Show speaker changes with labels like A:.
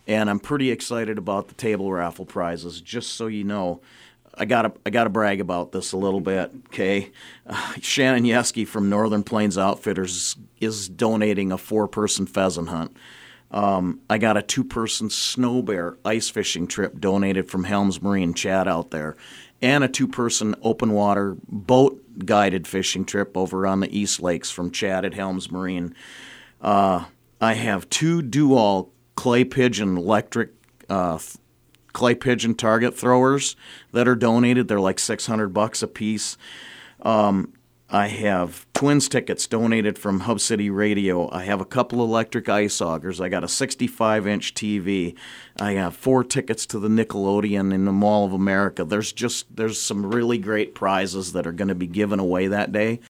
A: and I'm pretty excited about the table raffle prizes. Just so you know, I gotta brag about this a little bit. Okay, Shannon Yeski from Northern Plains Outfitters is donating a 4-person pheasant hunt. I got a 2-person snow bear ice fishing trip donated from Helms Marine, Chad out there, and a 2-person open water boat guided fishing trip over on the East Lakes from Chad at Helms Marine. I have 2 Dual clay pigeon electric clay pigeon target throwers that are donated. They're like $600 a piece. I have Twins tickets donated from Hub City Radio. I have a couple electric ice augers. I got a 65-inch TV. I have 4 tickets to the Nickelodeon in the Mall of America. There's some really great prizes that are going to be given away that day.